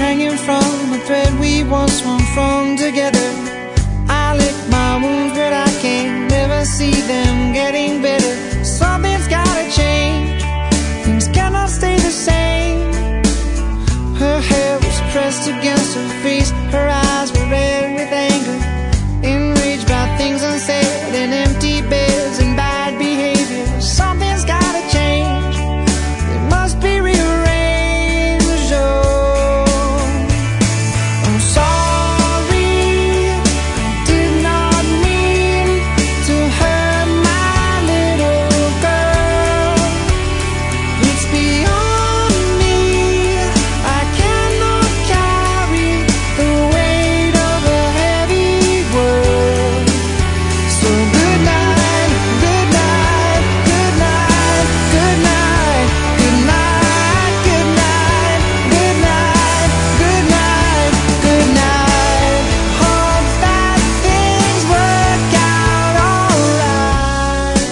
hanging from a thread we once swung from together. I lick my wounds, but I can never see them getting better. Something's gotta change, things cannot stay the same. Her hair was pressed against her face, her eyes were red with anger, enraged by things unsaid and empty beds and bad behavior. Something's gotta change, it must be rearranged. Oh, I'm sorry, I did not mean to hurt my little girl. It's beyond me, I cannot carry the weight of a heavy world. So good night, good night, good night, good night, good night, good night, good night, good night, good night. Hope that things work out alright.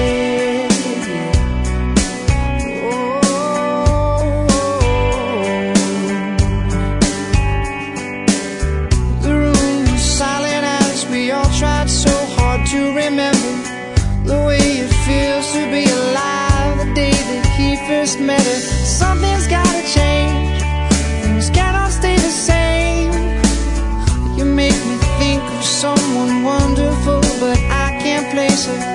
The room was silent as we all tried so hard to remember the way it feels to be alive the day that he first met her. Something's gotta change, things cannot stay the same. You make me think of someone wonderful, but I can't place her.